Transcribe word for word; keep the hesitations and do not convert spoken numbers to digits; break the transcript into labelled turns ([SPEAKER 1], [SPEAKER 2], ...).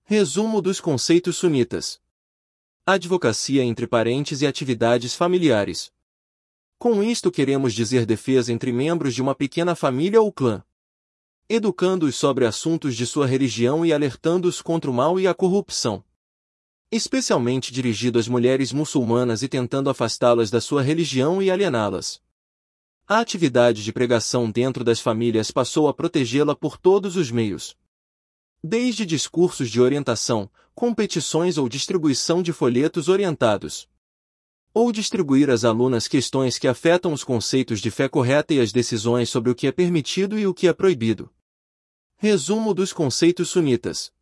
[SPEAKER 1] Resumo dos conceitos sunitas. Advocacia entre parentes e atividades familiares. Com isto queremos dizer defesa entre membros de uma pequena família ou clã, educando-os sobre assuntos de sua religião e alertando-os contra o mal e a corrupção. Especialmente dirigido às mulheres muçulmanas e tentando afastá-las da sua religião e aliená-las. A atividade de pregação dentro das famílias passou a protegê-la por todos os meios. Desde discursos de orientação, competições ou distribuição de folhetos orientados. Ou distribuir às alunas questões que afetam os conceitos de fé correta e as decisões sobre o que é permitido e o que é proibido. Resumo dos conceitos sunitas.